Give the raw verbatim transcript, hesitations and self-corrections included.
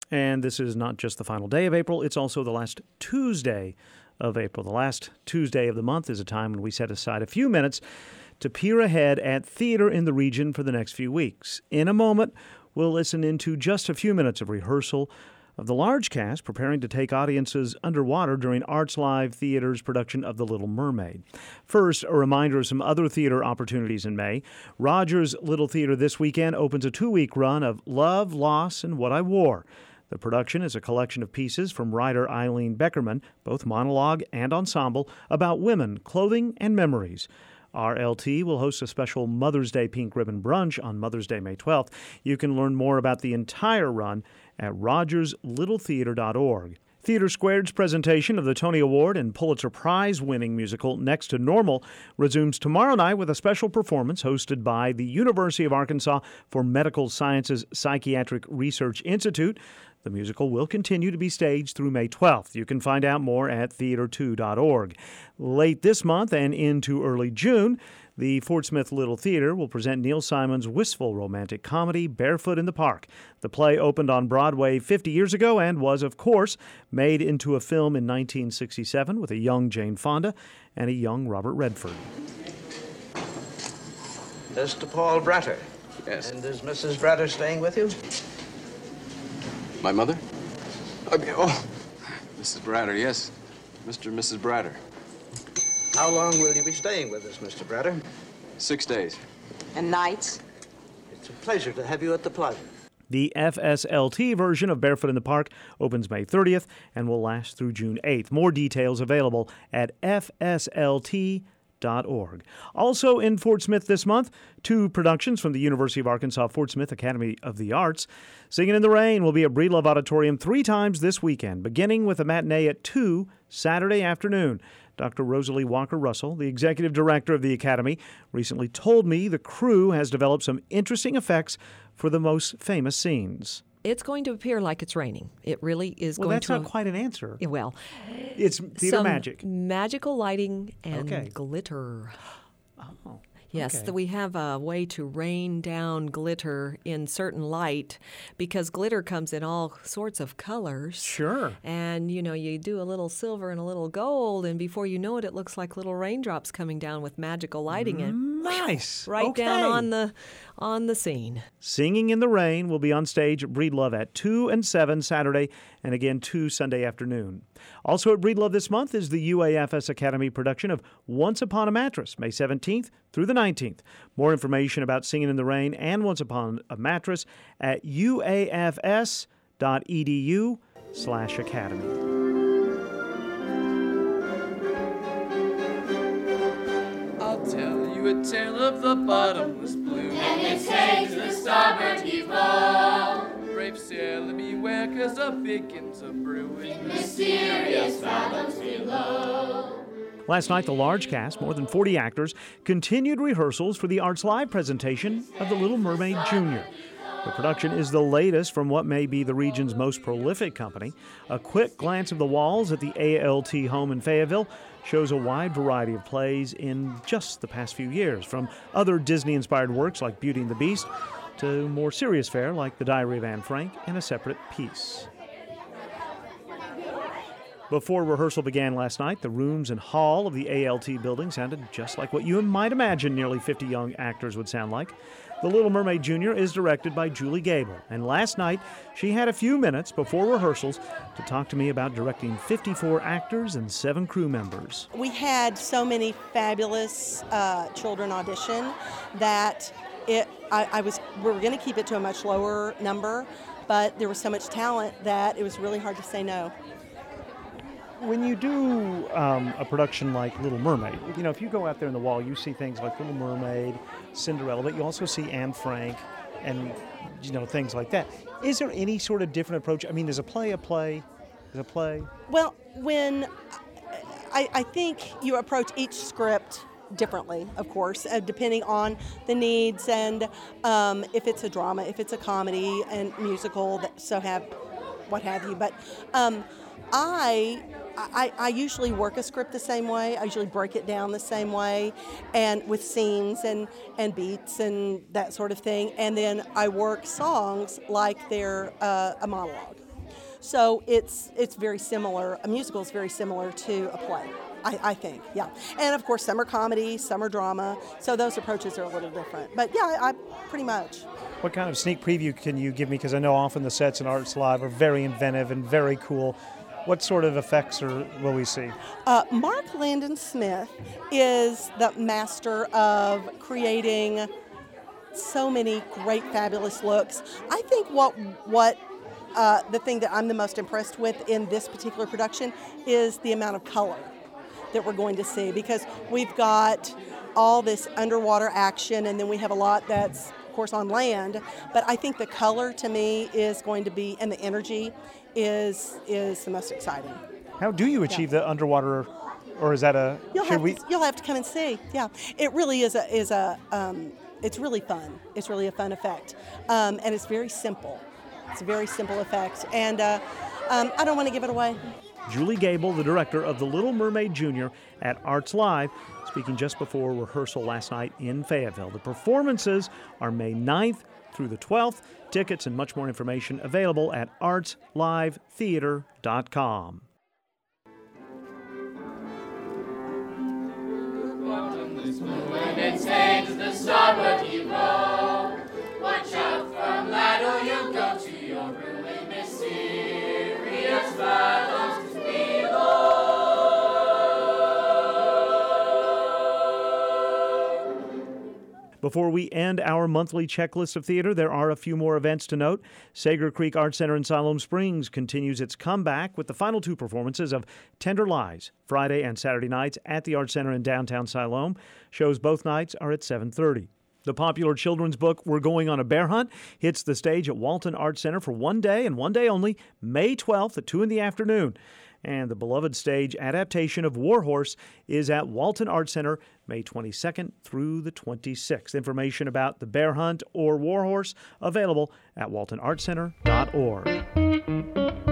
And this is not just the final day of April, it's also the last Tuesday of April. The last Tuesday of the month is a time when we set aside a few minutes to peer ahead at theater in the region for the next few weeks. In a moment, we'll listen into just a few minutes of rehearsal of the large cast preparing to take audiences underwater during Arts Live Theater's production of The Little Mermaid. First, a reminder of some other theater opportunities in May. Rogers Little Theater this weekend opens a two-week run of Love, Loss, and What I Wore. The production is a collection of pieces from writer Eileen Beckerman, both monologue and ensemble, about women, clothing, and memories. R L T will host a special Mother's Day Pink Ribbon Brunch on Mother's Day, May twelfth. You can learn more about the entire run at rogers little theater dot org. Theater Squared's presentation of the Tony Award and Pulitzer Prize-winning musical Next to Normal resumes tomorrow night with a special performance hosted by the University of Arkansas for Medical Sciences Psychiatric Research Institute. The musical will continue to be staged through May twelfth. You can find out more at theater two dot org. Late this month and into early June, the Fort Smith Little Theater will present Neil Simon's wistful romantic comedy, Barefoot in the Park. The play opened on Broadway fifty years ago and was, of course, made into a film in nineteen sixty-seven with a young Jane Fonda and a young Robert Redford. Mister Paul Bratter. Yes. And is Missus Bratter staying with you? My mother? Okay, oh, Missus Bratter, yes. Mister and Missus Bratter. How long will you be staying with us, Mister Bratter? Six days. And nights? It's a pleasure to have you at the Plaza. The F S L T version of Barefoot in the Park opens May thirtieth and will last through June eighth. More details available at F S L T dot org. Also in Fort Smith this month, two productions from the University of Arkansas Fort Smith Academy of the Arts. Singing in the Rain will be at Breedlove Auditorium three times this weekend, beginning with a matinee at two Saturday afternoon. Doctor Rosalie Walker-Russell, the executive director of the Academy, recently told me the crew has developed some interesting effects for the most famous scenes. It's going to appear like it's raining. It really is well, going that's to... not quite an answer. Well, it's theater some magic. Magical lighting and okay. glitter. Oh. Yes, okay. that we have a way to rain down glitter in certain light because glitter comes in all sorts of colors. Sure. And, you know, you do a little silver and a little gold, and before you know it, it looks like little raindrops coming down with magical lighting and nice. right okay. down on the on the scene. Singing in the Rain will be on stage at Breedlove at two and seven Saturday and again two Sunday afternoon. Also at Breedlove this month is the U A F S Academy production of Once Upon a Mattress, May seventeenth through the nineteenth. More information about Singing in the Rain and Once Upon a Mattress at U A F S dot E D U slash academy. I'll tell you a tale of the bottomless blue. And it sails the starboard heave-ho. Brave sailor beware, 'cause a begin's a brewing. Mysterious fathoms below. Last night, the large cast, more than forty actors, continued rehearsals for the Arts Live presentation of The Little Mermaid Junior The production is the latest from what may be the region's most prolific company. A quick glance of the walls at the A L T home in Fayetteville shows a wide variety of plays in just the past few years, from other Disney-inspired works like Beauty and the Beast to more serious fare like The Diary of Anne Frank and A Separate Peace. Before rehearsal began last night, the rooms and hall of the A L T building sounded just like what you might imagine nearly fifty young actors would sound like. The Little Mermaid Junior is directed by Julie Gable, and last night she had a few minutes before rehearsals to talk to me about directing fifty-four actors and seven crew members. We had so many fabulous uh, children audition that it I, I was we were going to keep it to a much lower number, but there was so much talent that it was really hard to say no. When you do um, a production like Little Mermaid, you know, if you go out there in the wall, you see things like Little Mermaid, Cinderella, but you also see Anne Frank and, you know, things like that. Is there any sort of different approach? I mean, is a play a play? Is a play? Well, when I, I think you approach each script differently, of course, uh, depending on the needs and um, if it's a drama, if it's a comedy and musical, that, so have what have you. But um, I, I I usually work a script the same way. I usually break it down the same way, and with scenes and, and beats and that sort of thing. And then I work songs like they're uh, a monologue. So it's it's very similar. A musical is very similar to a play, I, I think, yeah. And of course, some are comedy, some are drama, so those approaches are a little different. But yeah, I, I pretty much. What kind of sneak preview can you give me? Because I know often the sets in Arts Live are very inventive and very cool. What sort of effects are, will we see? Uh, Mark Landon Smith is the master of creating so many great, fabulous looks. I think what what uh, the thing that I'm the most impressed with in this particular production is the amount of color that we're going to see, because we've got all this underwater action, and then we have a lot that's, of course, on land. But I think the color to me is going to be, and the energy is is the most exciting. How do you achieve yeah. the underwater, or is that a? You'll should have we? To, you'll have to come and see. Yeah, it really is a is a. Um, it's really fun. It's really a fun effect, um, and it's very simple. It's a very simple effect, and uh, um, I don't want to give it away. Julie Gable, the director of The Little Mermaid Junior at Arts Live, speaking just before rehearsal last night in Fayetteville. The performances are May ninth through the twelfth. Tickets and much more information available at arts live theater dot com. When it sings the starboard you roll, watch out from that or you'll go to your room in mysterious fathoms below. Before we end our monthly checklist of theater, there are a few more events to note. Sager Creek Arts Center in Siloam Springs continues its comeback with the final two performances of Tender Lies, Friday and Saturday nights at the Arts Center in downtown Siloam. Shows both nights are at seven thirty. The popular children's book We're Going on a Bear Hunt hits the stage at Walton Arts Center for one day and one day only, May twelfth at two in the afternoon. And the beloved stage adaptation of Warhorse is at Walton Arts Center May twenty-second through the twenty-sixth. Information about the Bear Hunt or Warhorse available at walton arts center dot org.